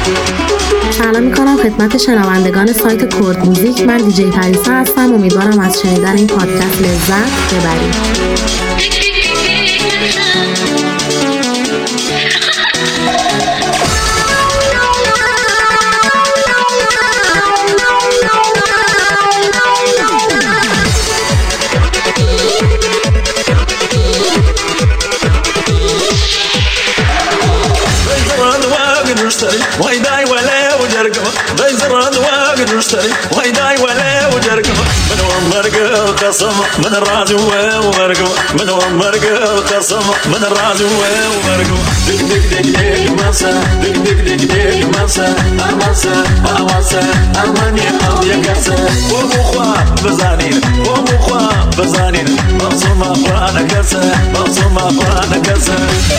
سلام میکنم خدمت شنوندگان سایت کرد موزیک. من دیجی پریسا هستم. امیدوارم از شنیدن این پادکست لذت ببرید. واي داي ولا وجرقه بيزرد واقد مشتري واي داي ولا وجرقه من ومرقه وقسم من الراجو ومرقه من ومرقه وقسم من الراجو ومرقه دق دق دق دق مسا دق دق دق دق مسا امسا امسا اماني او يكسا ومخوا بزانين ومخوا بزانين مصوم افرانا كسا مصوم افرانا كسا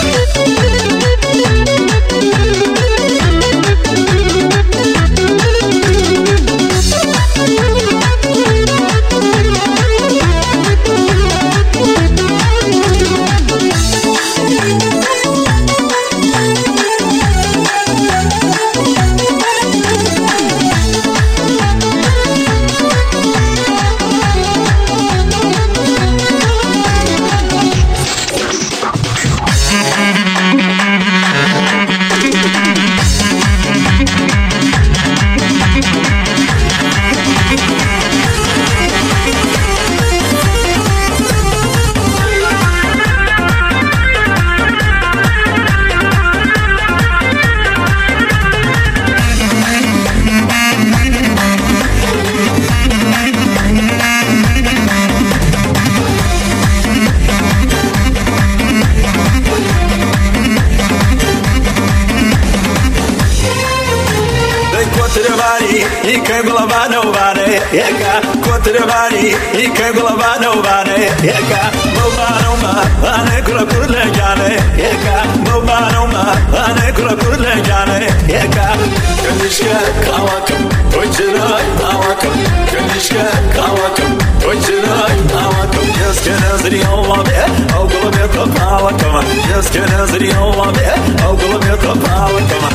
Ikay bulabano bane yeka kotrevani ikay bulabano bane yeka bulabano ma ane kula kurle jane yeka bulabano ma ane kula kurle jane yeka kanishka kawakam ojnay kawakam kanishka kawakam ojnay kawakam yaskenazri Allah be awgula be kawakam yaskenazri Allah be awgula be kawakam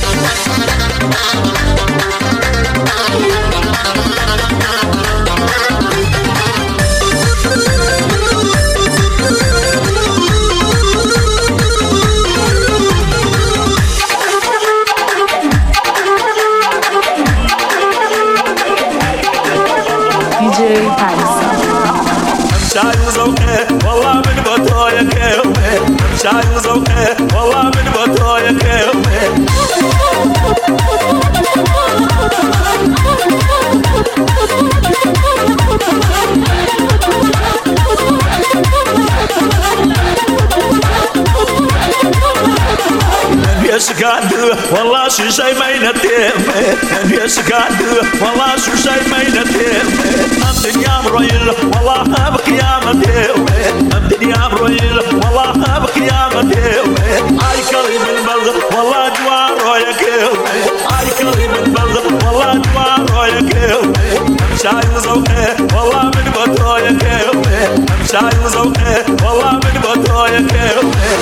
والله من بطايا كومي شايل زوقي والله من بطايا كومي يسقعد والله شو شي ما ينتم يسقعد والله شو شي ما ينتم الدنيا مرويل والله بقيامتي الدنيا مرويل والله بقيامتي اي كلمه البلد والله جوار يا كيومي اي كلمه البلد والله جوار يا كيومي شايل زوقي والله من بطايا كيومي شايل زوقي والله من بطايا كيومي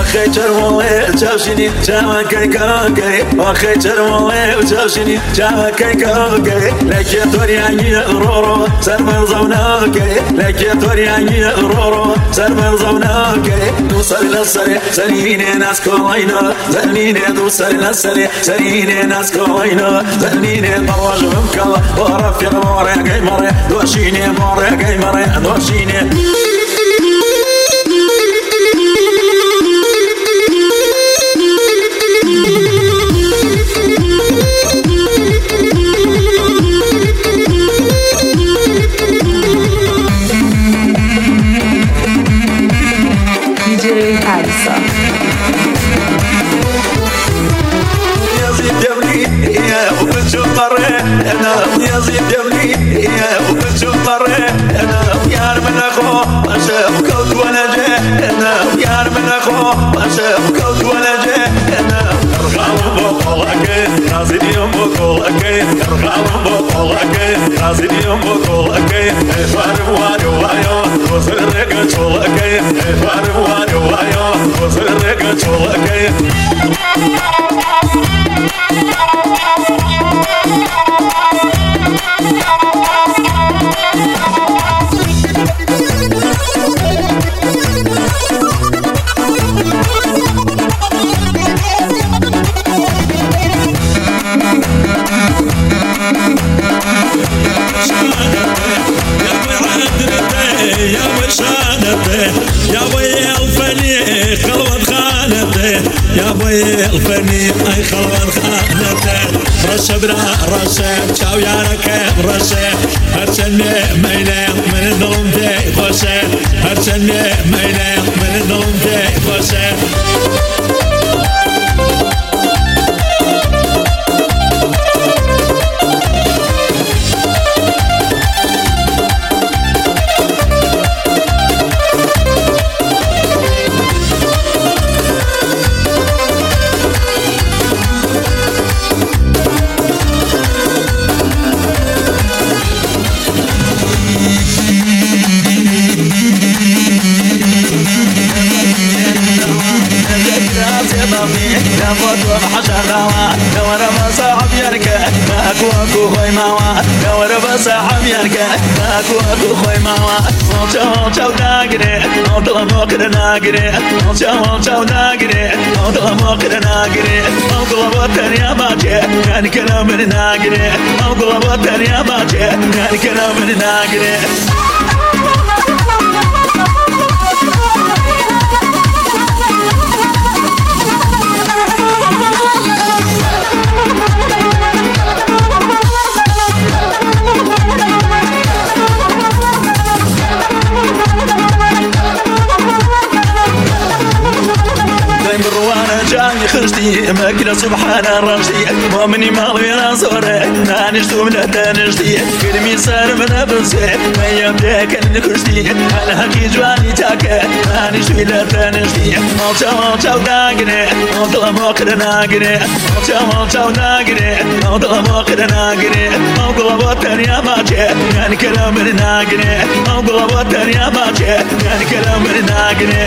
وخي ترموي وتوشيني جاوا كي كوكي وخي ترموي وتوشيني جاوا كي كوكي لك يا تورياني رورو سرمن زونوكي لك يا تورياني رورو سرمن زونوكي دوسر لسري سريني ناس كوينو زنيني دوسر لسري سريني ناس كوينو زنيني برواج بمكو ورفيق موري قيمري دوشيني موري قيمري دوشيني يزيد يبني يا وبتشوف طريقنا يا من اخو اشوف كوت ولا جينا يا من اخو اشوف كوت ولا جينا ارغب بقولك نازل يوم بقولك ارغب بقولك نازل يوم بقولك فارب وادو وايو وزرق شولك فارب وادو وايو وزرق شولك يا وي الفني خلوة خانته يا وي الفني اي خلوة خانته رشب رشب شاو يا ركب رشب هرشني ميلان من النوم في خوشه هرشني ميلان من النوم في خوشه اكو خوي ماوا دور بصاحب يركا اكو خوي ماوا چاو داغري اطلع موكر ناغري چاو داغري اطلع موكر ناغري اطلع وطن يا باجي كان كلام ناغري اطلع وطن يا باجي كان كلام ناغري خشتي ماكله سبحان رشدي مؤمني مالي ناصوري نانشتو من الدانشتي كلمي صار من ابنسي ما يبداك الكشتي انا هكي جواني تاكا نانشتو الى الدانشتي چاو داغري اطلع موكر ناغري چاو داغري اطلع موكر ناغري اطلع وطن يا باجي كان كلام ناغري اطلع وطن يا باجي كان كلام ناغري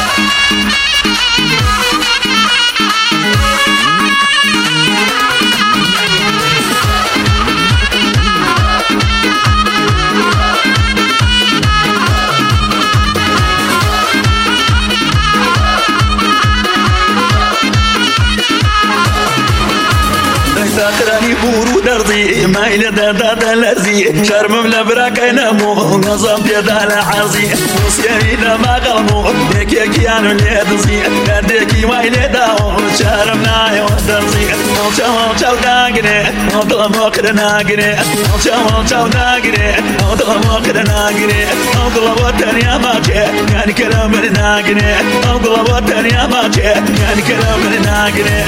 ساخراني بورو درزي ما إلى دادا لرزي شرم ملبراك ينمو نظام بيدال عرزي نصيري لما قلمو ديكي كيانو ليدزي ديكي ما إلى داو شرم نايو درزي چاو داغري اطلع موكر ناغري چاو داغري اطلع موكر ناغري اطلع وطن يا باجي كان كلام ناغري اطلع وطن يا باجي كان كلام ناغري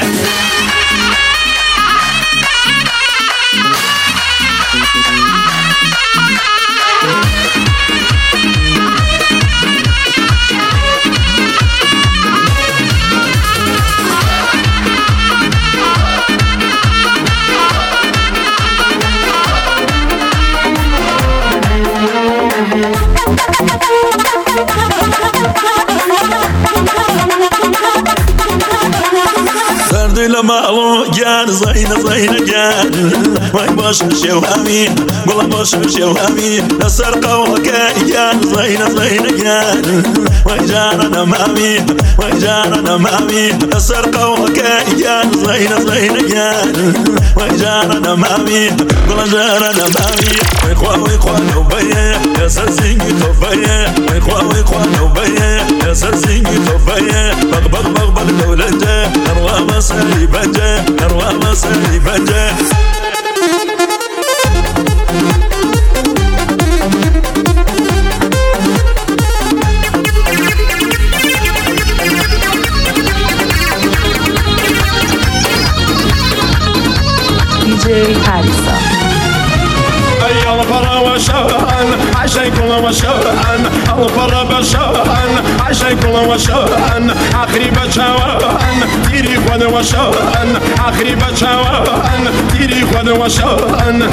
Thank you. لمالو جان زين جان وای باش شوهمی گل باش شوهمی نصر قولك جان زين جان وای جان مامي وای جان مامي نصر قولك جان زين جان وای جان مامي گل جان مامي وای خوا نوبيه يا سرزيني توبيه وای خوا نوبيه يا سرزيني توبيه بغ دولته نروى مصري بجه نروى مصري بجه دیجی پریسا الفرا وشان عشان كل وشان الفرا بشان عشان كل وشان آخری بچوان تیری خود وشان آخری بچوان تیری خود وشان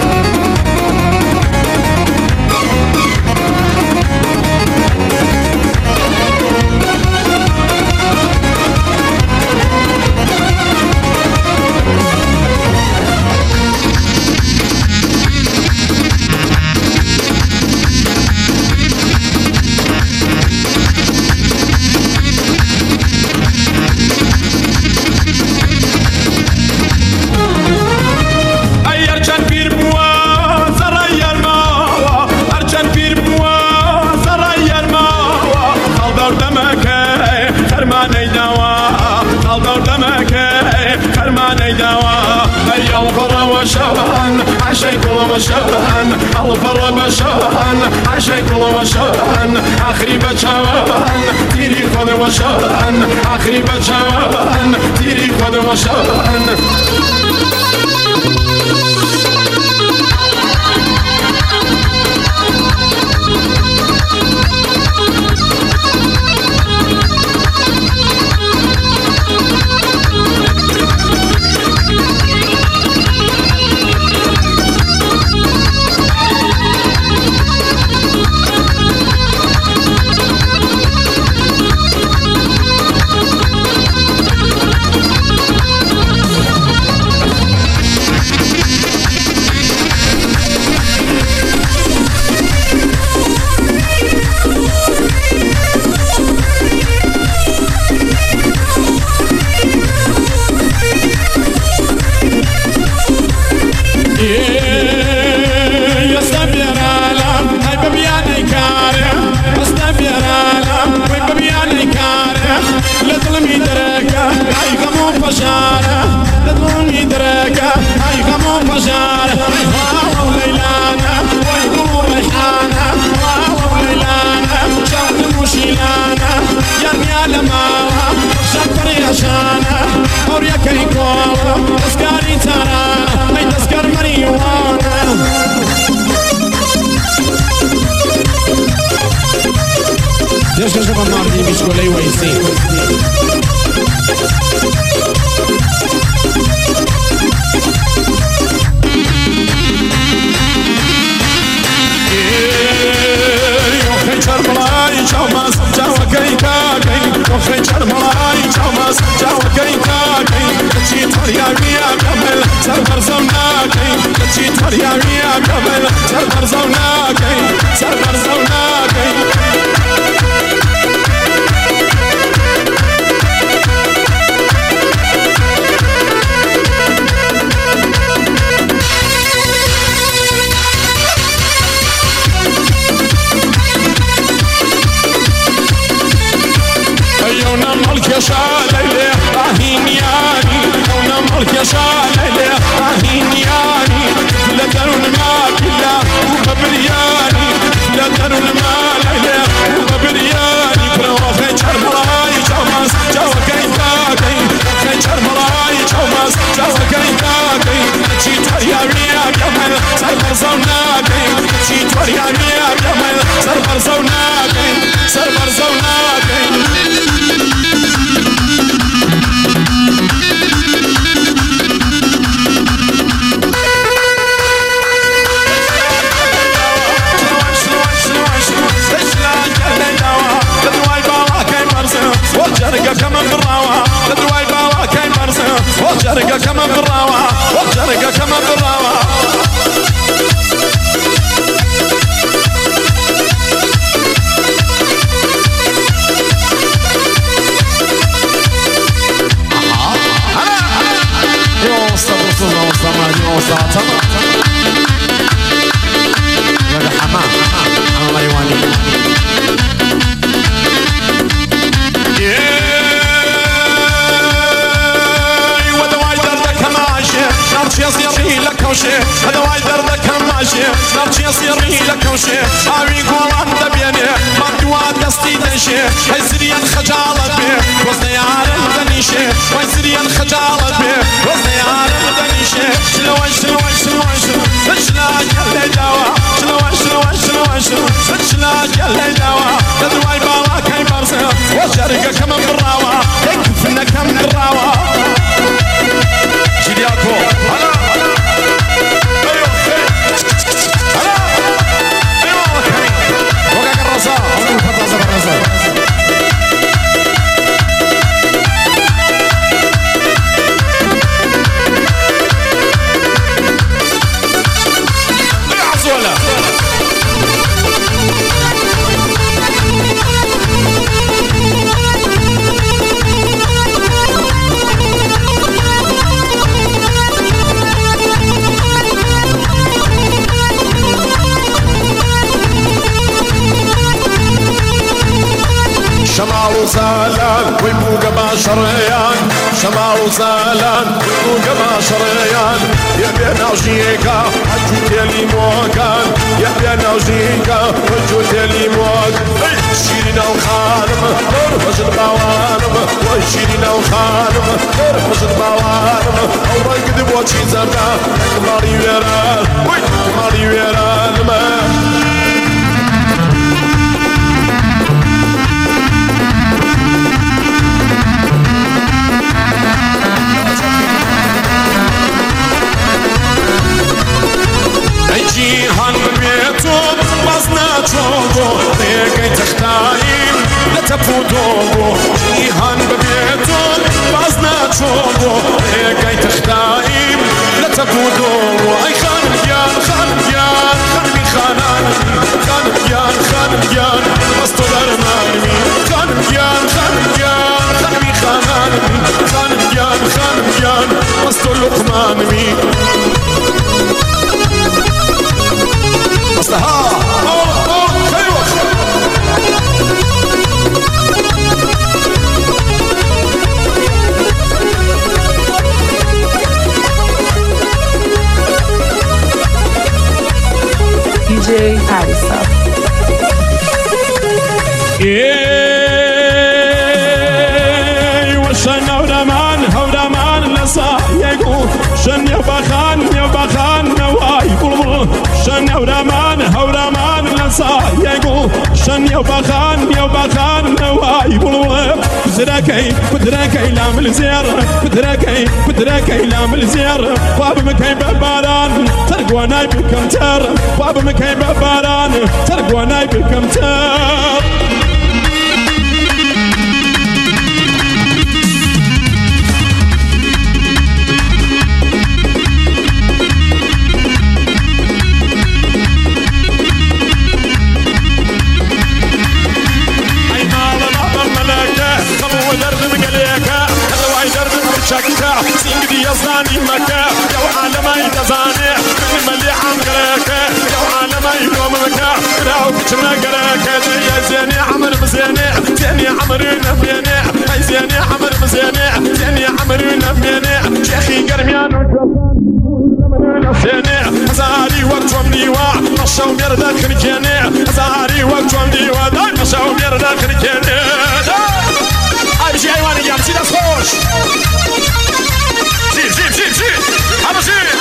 وشان عشان كل وشان الفرا بشان عشان كل وشان آخری بچوان تیری خود وشان آخری بچوان تیری خود وشان Deixa eu chamar de biscolei o aí كمان بالراوة والجرقة كمان بالراوة يوصل وصلنا وصلنا يوصل هذا حمام الله يواني نرجي يصيري لك وشي هذا وايد دردك ماشي نرجي يصيري لك وشي هاوي قولان دبيني ما دوا دستي دنشي هاي سريان خجالة بي وزن يارم دنيشي هاي سريان خجالة بي وزن يارم دنيشي شلوان شلوان شلوان شلوان شلوان يلي دوا شلوان شلوان شلوان شلوان شلوان يلي دوا تدواي بالا كاي برسل وشارقة كمان بالراوة يكفنا كم بالراوة جيلياكو هلا ايوه هلا ايوه وقع الرصا الفطاطا بالرصا يا عزوله شمال وزالان ويبوق باشريان شمال وزالان ويبوق باشريان يا بينا وجيكا وجوت لي موكان يا بينا وجيكا وجوت لي موك شيرنا وخانم نرفز البوانم وشيرنا وخانم نرفز البوانم اورا قد بوتشي زرنا كماري ويران وي كماري ويران ما جيهان ببيتو بازنا توبو ليكي تختايم لتفوتوبو جيهان ببيتو بازنا توبو ليكي تختايم لتفوتوبو اي خان بيان خان بيان خان بي خاناني خان بيان خان بيان بستو درماني خان بيان خان بيان خان بي خاناني خان بيان بستو لقماني مصلحة خيوة DJ Harissa. وشن هودمان لسا يقول شن يبخان نواي بلبل شن هودمان لسا يقول شن يبخان نواي بلبل بدركي لامل زير بدركي لامل زير باب مكاي بباران ترقوا ناي بالكمتر باب مكاي بباران ترقوا ناي بالكمتر شكا سينجدي يزاني مكا يو عالمي تزاني من ملي عمرك يو عالمي قومك راو كتنا قرك يا زيني عمر مزيني زيني عمر نبيني اي زيني عمر مزيني زيني عمر نبيني شيخي قرميان زيني هزاري وقتهم ديوا نشاو ميردك خنكيني هزاري وقتهم ديوا نشاو ميردك خنكيني اي بشي ايواني جام سيدا سوش زين هذا زين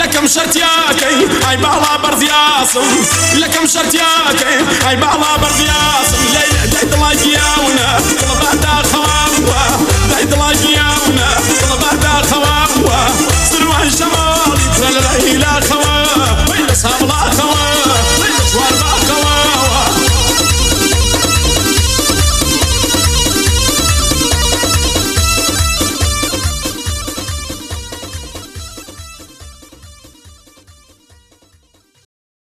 یەکەم شەرتیاکەی ئای باڵا بەردیاسم یەکەم شەرتیاکەی ئای باڵا بەردیاسم